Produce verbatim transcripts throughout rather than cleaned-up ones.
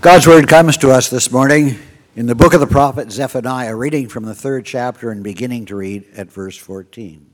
God's Word comes to us this morning in the book of the prophet Zephaniah, reading from the third chapter and beginning to read at verse fourteen.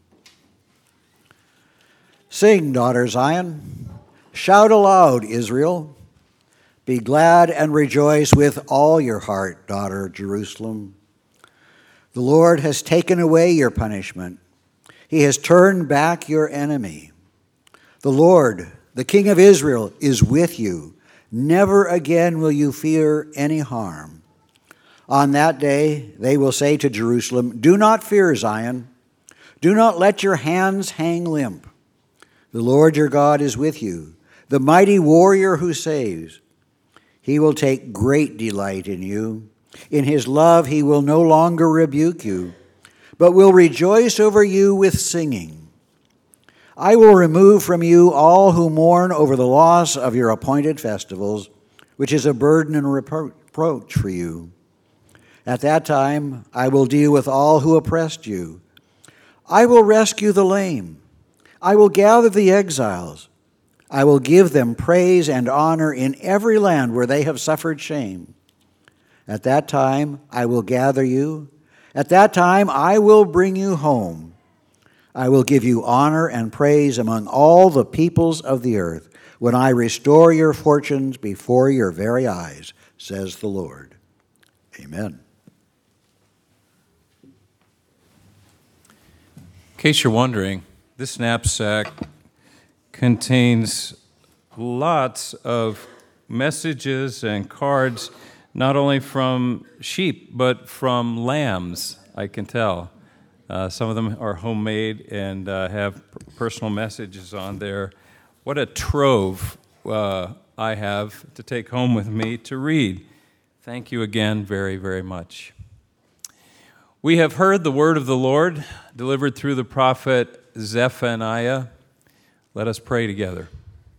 Sing, daughter Zion, shout aloud, Israel. Be glad and rejoice with all your heart, daughter Jerusalem. The Lord has taken away your punishment. He has turned back your enemy. The Lord, the King of Israel, is with you. Never again will you fear any harm. On that day, they will say to Jerusalem, do not fear, Zion. Do not let your hands hang limp. The Lord your God is with you, the mighty warrior who saves. He will take great delight in you. In his love, he will no longer rebuke you, but will rejoice over you with singing. I will remove from you all who mourn over the loss of your appointed festivals, which is a burden and reproach for you. At that time, I will deal with all who oppressed you. I will rescue the lame. I will gather the exiles. I will give them praise and honor in every land where they have suffered shame. At that time, I will gather you. At that time, I will bring you home. I will give you honor and praise among all the peoples of the earth when I restore your fortunes before your very eyes, says the Lord. Amen. In case you're wondering, this knapsack contains lots of messages and cards, not only from sheep, but from lambs, I can tell. Uh, some of them are homemade and uh, have personal messages on there. What a trove uh, I have to take home with me to read. Thank you again very, very much. We have heard the word of the Lord delivered through the prophet Zephaniah. Let us pray together.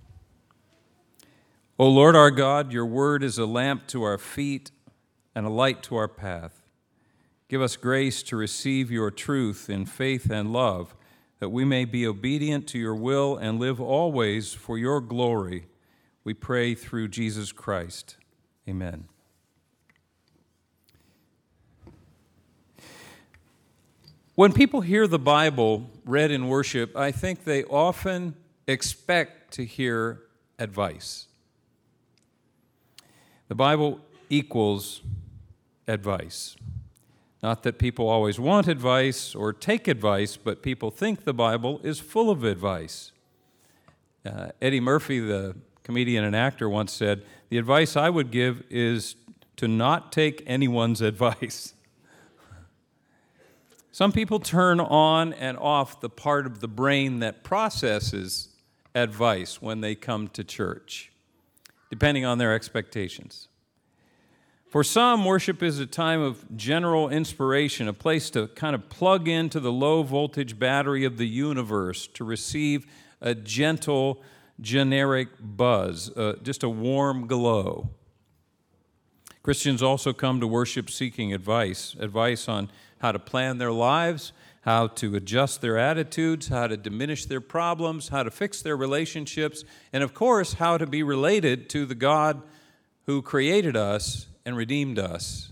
O Lord our God, your word is a lamp to our feet and a light to our path. Give us grace to receive your truth in faith and love, that we may be obedient to your will and live always for your glory. We pray through Jesus Christ. Amen. When people hear the Bible read in worship, I think they often expect to hear advice. The Bible equals advice. Not that people always want advice or take advice, but people think the Bible is full of advice. Uh, Eddie Murphy, the comedian and actor, once said, the advice I would give is to not take anyone's advice. Some people turn on and off the part of the brain that processes advice when they come to church, depending on their expectations. For some, worship is a time of general inspiration, a place to kind of plug into the low-voltage battery of the universe to receive a gentle, generic buzz, uh, just a warm glow. Christians also come to worship seeking advice, advice on how to plan their lives, how to adjust their attitudes, how to diminish their problems, how to fix their relationships, and of course, how to be related to the God who created us and redeemed us.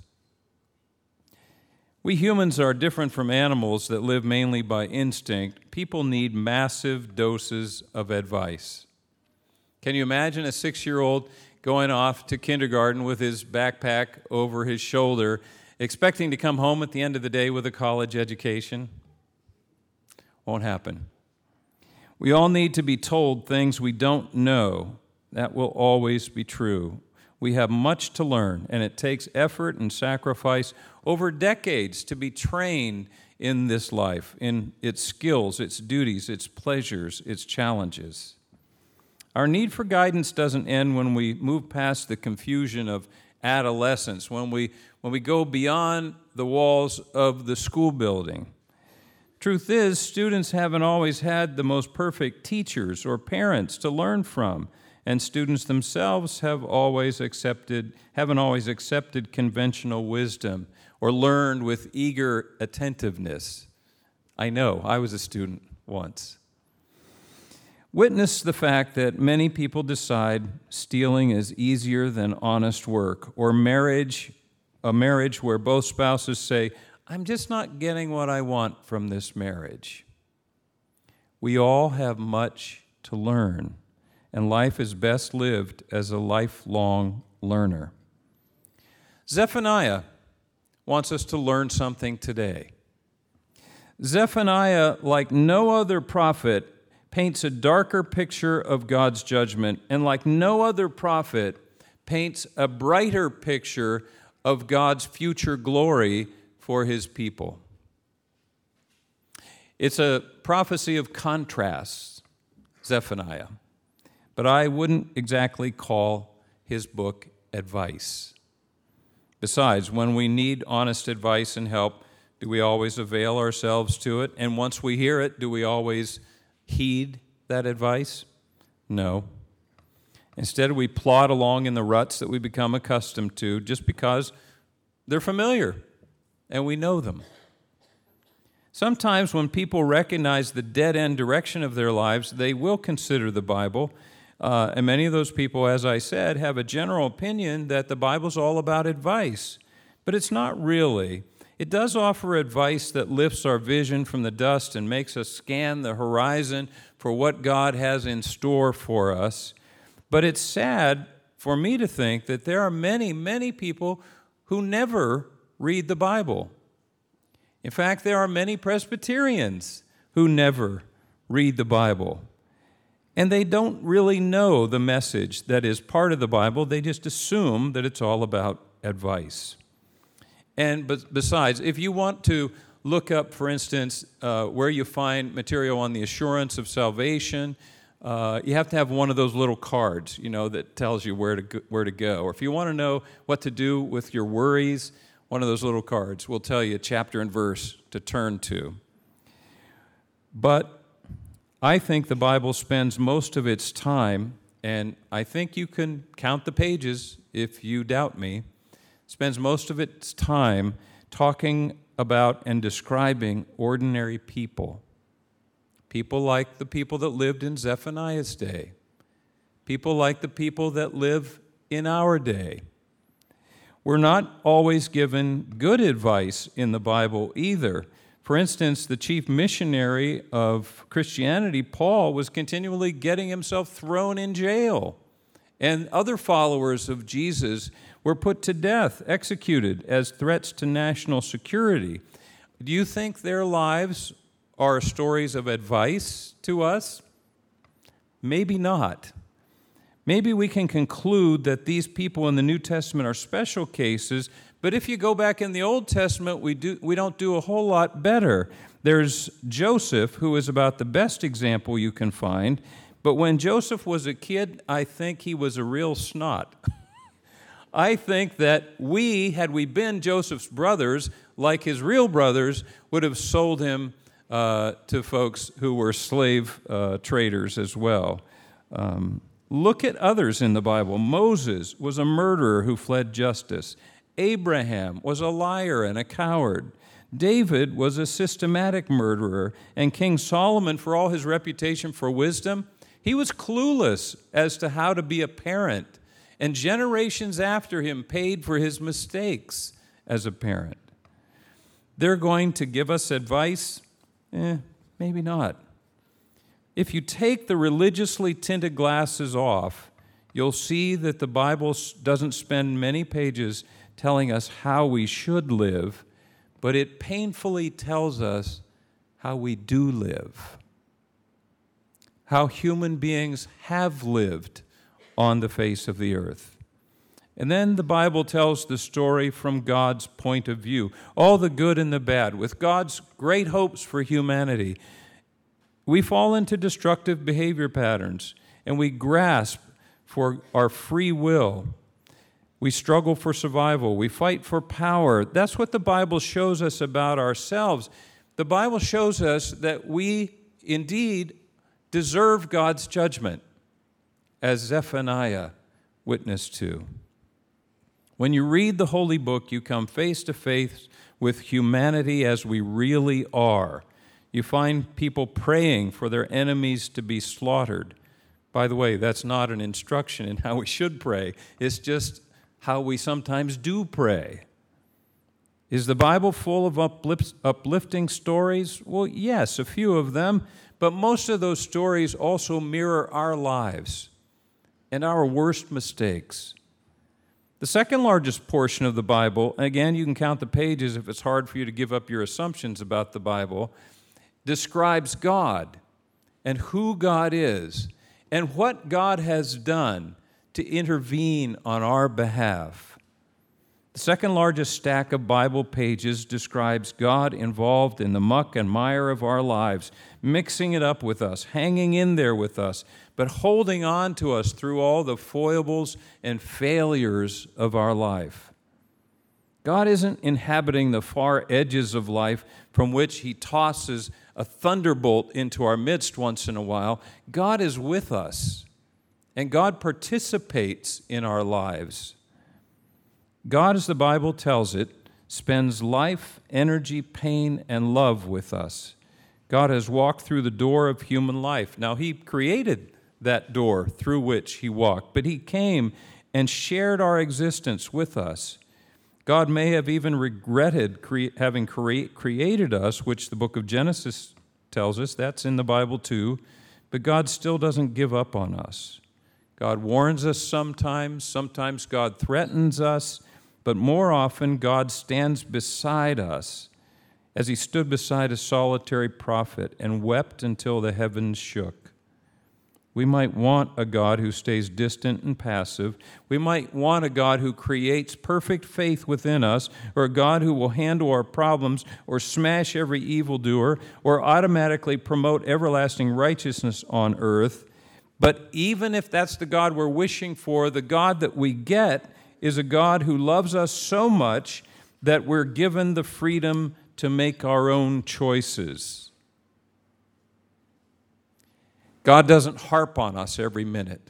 We humans are different from animals that live mainly by instinct. People need massive doses of advice. Can you imagine a six-year-old going off to kindergarten with his backpack over his shoulder, expecting to come home at the end of the day with a college education? Won't happen. We all need to be told things we don't know. That will always be true. We have much to learn, and it takes effort and sacrifice over decades to be trained in this life, in its skills, its duties, its pleasures, its challenges. Our need for guidance doesn't end when we move past the confusion of adolescence, when we, when we go beyond the walls of the school building. Truth is, students haven't always had the most perfect teachers or parents to learn from. And students themselves have always accepted, haven't always accepted conventional wisdom or learned with eager attentiveness. I know, I was a student once. Witness the fact that many people decide stealing is easier than honest work, or marriage, a marriage where both spouses say, I'm just not getting what I want from this marriage. We all have much to learn, and life is best lived as a lifelong learner. Zephaniah wants us to learn something today. Zephaniah, like no other prophet, paints a darker picture of God's judgment, and like no other prophet, paints a brighter picture of God's future glory for his people. It's a prophecy of contrasts, Zephaniah, but I wouldn't exactly call his book advice. Besides, when we need honest advice and help, do we always avail ourselves to it? And once we hear it, do we always heed that advice? No. Instead, we plod along in the ruts that we become accustomed to just because they're familiar and we know them. Sometimes when people recognize the dead-end direction of their lives, they will consider the Bible. Uh, and many of those people, as I said, have a general opinion that the Bible's all about advice. But it's not really. It does offer advice that lifts our vision from the dust and makes us scan the horizon for what God has in store for us. But it's sad for me to think that there are many, many people who never read the Bible. In fact, there are many Presbyterians who never read the Bible. And they don't really know the message that is part of the Bible. They just assume that it's all about advice. And besides, if you want to look up, for instance, uh, where you find material on the assurance of salvation, uh, you have to have one of those little cards, you know, that tells you where to go, where to go. Or if you want to know what to do with your worries, one of those little cards will tell you chapter and verse to turn to. But I think the Bible spends most of its time, and I think you can count the pages if you doubt me, spends most of its time talking about and describing ordinary people. People like the people that lived in Zephaniah's day. People like the people that live in our day. We're not always given good advice in the Bible either. For instance, the chief missionary of Christianity, Paul, was continually getting himself thrown in jail. And other followers of Jesus were put to death, executed as threats to national security. Do you think their lives are stories of advice to us? Maybe not. Maybe we can conclude that these people in the New Testament are special cases, but if you go back in the Old Testament, we do we don't do a whole lot better. There's Joseph, who is about the best example you can find, but when Joseph was a kid, I think he was a real snot. I think that we, had we been Joseph's brothers, like his real brothers, would have sold him uh, to folks who were slave uh, traders as well. Um, look at others in the Bible. Moses was a murderer who fled justice. Abraham was a liar and a coward. David was a systematic murderer. And King Solomon, for all his reputation for wisdom, he was clueless as to how to be a parent. And generations after him paid for his mistakes as a parent. They're going to give us advice? Eh, maybe not. If you take the religiously tinted glasses off, you'll see that the Bible doesn't spend many pages telling us how we should live, but it painfully tells us how we do live, how human beings have lived on the face of the earth. And then the Bible tells the story from God's point of view, all the good and the bad, with God's great hopes for humanity. We fall into destructive behavior patterns, and we grasp for our free will. We struggle for survival. We fight for power. That's what the Bible shows us about ourselves. The Bible shows us that we indeed deserve God's judgment, as Zephaniah witnessed to. When you read the Holy Book, you come face to face with humanity as we really are. You find people praying for their enemies to be slaughtered. By the way, that's not an instruction in how we should pray. It's just how we sometimes do pray. Is the Bible full of uplift, uplifting stories? Well, yes, a few of them, but most of those stories also mirror our lives and our worst mistakes. The second largest portion of the Bible, again, you can count the pages if it's hard for you to give up your assumptions about the Bible, describes God and who God is and what God has done to intervene on our behalf. The second largest stack of Bible pages describes God involved in the muck and mire of our lives, mixing it up with us, hanging in there with us, but holding on to us through all the foibles and failures of our life. God isn't inhabiting the far edges of life from which He tosses a thunderbolt into our midst once in a while. God is with us, and God participates in our lives. God, as the Bible tells it, spends life, energy, pain, and love with us. God has walked through the door of human life. Now, He created that door through which He walked, but He came and shared our existence with us. God may have even regretted cre- having cre- created us, which the book of Genesis tells us. That's in the Bible too. But God still doesn't give up on us. God warns us sometimes. Sometimes God threatens us. But more often, God stands beside us as He stood beside a solitary prophet and wept until the heavens shook. We might want a God who stays distant and passive. We might want a God who creates perfect faith within us, or a God who will handle our problems or smash every evildoer or automatically promote everlasting righteousness on earth. But even if that's the God we're wishing for, the God that we get is a God who loves us so much that we're given the freedom to make our own choices. God doesn't harp on us every minute.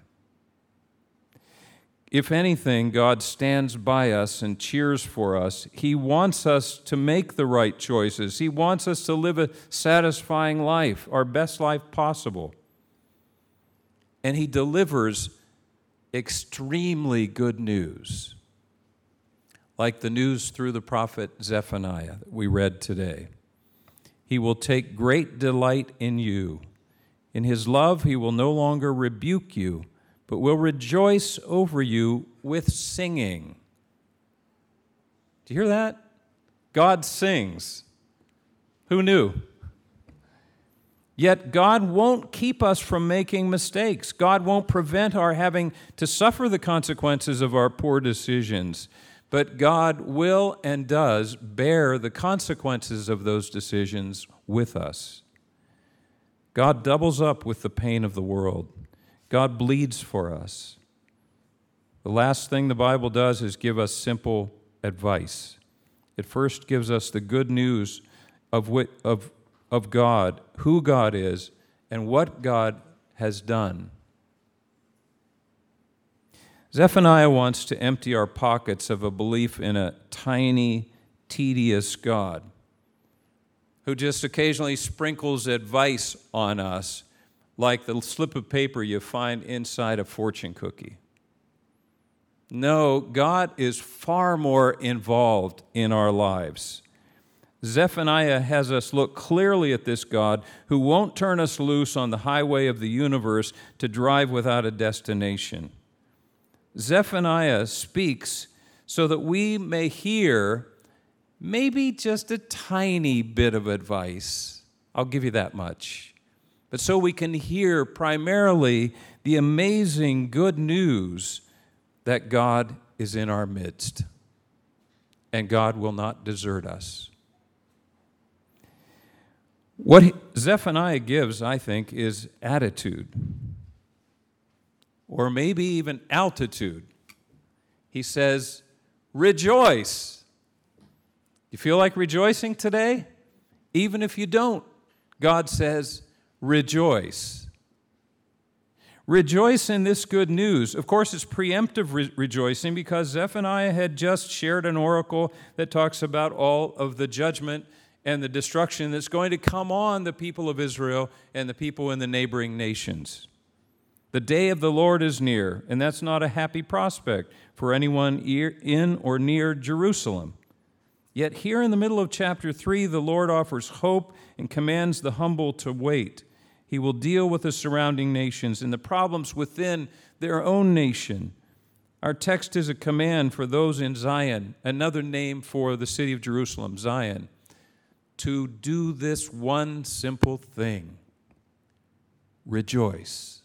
If anything, God stands by us and cheers for us. He wants us to make the right choices. He wants us to live a satisfying life, our best life possible. And He delivers extremely good news, like the news through the prophet Zephaniah that we read today. He will take great delight in you. In His love, He will no longer rebuke you, but will rejoice over you with singing. Do you hear that? God sings. Who knew? Yet God won't keep us from making mistakes. God won't prevent our having to suffer the consequences of our poor decisions. But God will and does bear the consequences of those decisions with us. God doubles up with the pain of the world. God bleeds for us. The last thing the Bible does is give us simple advice. It first gives us the good news of what, of of God, who God is, and what God has done. Zephaniah wants to empty our pockets of a belief in a tiny, tedious God who just occasionally sprinkles advice on us like the slip of paper you find inside a fortune cookie. No, God is far more involved in our lives. Zephaniah has us look clearly at this God who won't turn us loose on the highway of the universe to drive without a destination. Zephaniah speaks so that we may hear maybe just a tiny bit of advice. I'll give you that much. But so we can hear primarily the amazing good news that God is in our midst and God will not desert us. What Zephaniah gives, I think, is attitude, or maybe even altitude. He says, rejoice. You feel like rejoicing today? Even if you don't, God says, rejoice. Rejoice in this good news. Of course, it's preemptive re- rejoicing because Zephaniah had just shared an oracle that talks about all of the judgment and the destruction that's going to come on the people of Israel and the people in the neighboring nations. The day of the Lord is near, and that's not a happy prospect for anyone in or near Jerusalem. Yet here in the middle of chapter three, the Lord offers hope and commands the humble to wait. He will deal with the surrounding nations and the problems within their own nation. Our text is a command for those in Zion, another name for the city of Jerusalem, Zion, to do this one simple thing: rejoice.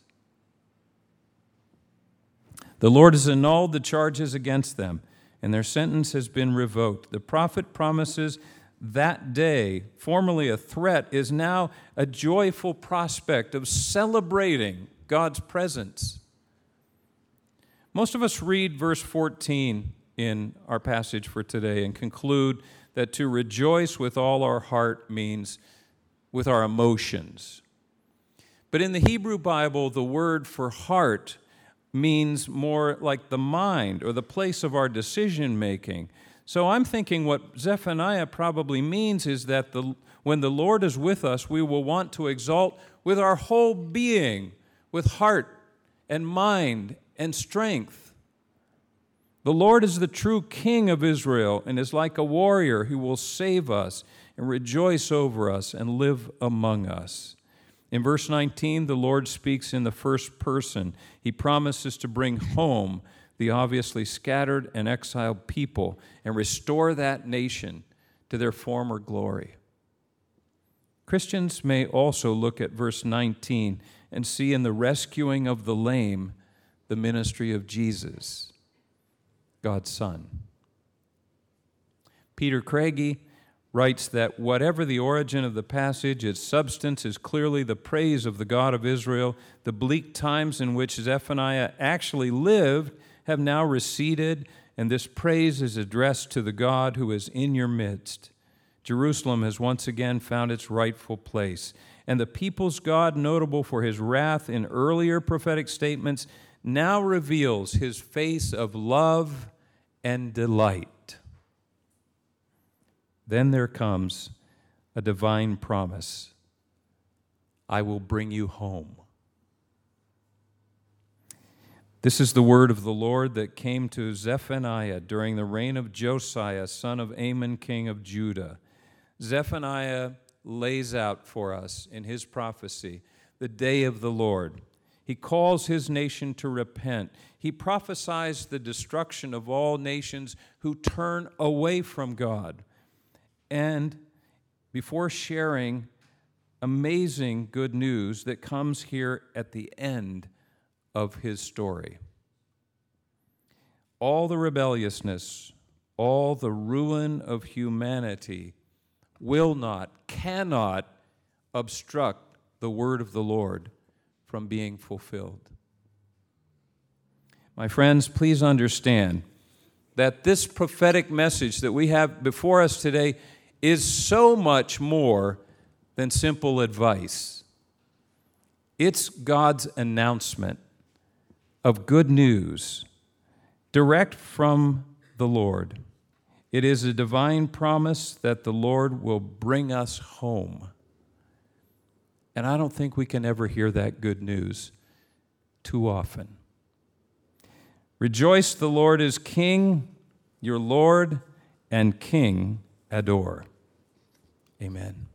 The Lord has annulled the charges against them, and their sentence has been revoked. The prophet promises that day, formerly a threat, is now a joyful prospect of celebrating God's presence. Most of us read verse fourteen in our passage for today and conclude that to rejoice with all our heart means with our emotions. But in the Hebrew Bible, the word for heart means more like the mind or the place of our decision making. So I'm thinking what Zephaniah probably means is that the, when the Lord is with us, we will want to exalt with our whole being, with heart and mind and strength. The Lord is the true King of Israel and is like a warrior who will save us and rejoice over us and live among us. In verse nineteen, the Lord speaks in the first person. He promises to bring home the obviously scattered and exiled people and restore that nation to their former glory. Christians may also look at verse nineteen and see in the rescuing of the lame the ministry of Jesus, God's Son. Peter Craigie writes that whatever the origin of the passage, its substance is clearly the praise of the God of Israel. The bleak times in which Zephaniah actually lived have now receded, and this praise is addressed to the God who is in your midst. Jerusalem has once again found its rightful place, and the people's God, notable for his wrath in earlier prophetic statements, now reveals his face of love and delight. Then there comes a divine promise: I will bring you home. This is the word of the Lord that came to Zephaniah during the reign of Josiah, son of Amon, king of Judah. Zephaniah lays out for us in his prophecy the day of the Lord. He calls his nation to repent. He prophesies the destruction of all nations who turn away from God. And before sharing amazing good news that comes here at the end of his story, all the rebelliousness, all the ruin of humanity will not, cannot obstruct the word of the Lord from being fulfilled. My friends, please understand that this prophetic message that we have before us today is so much more than simple advice. It's God's announcement of good news direct from the Lord. It is a divine promise that the Lord will bring us home. And I don't think we can ever hear that good news too often. Rejoice, the Lord is King, your Lord and King adore. Amen.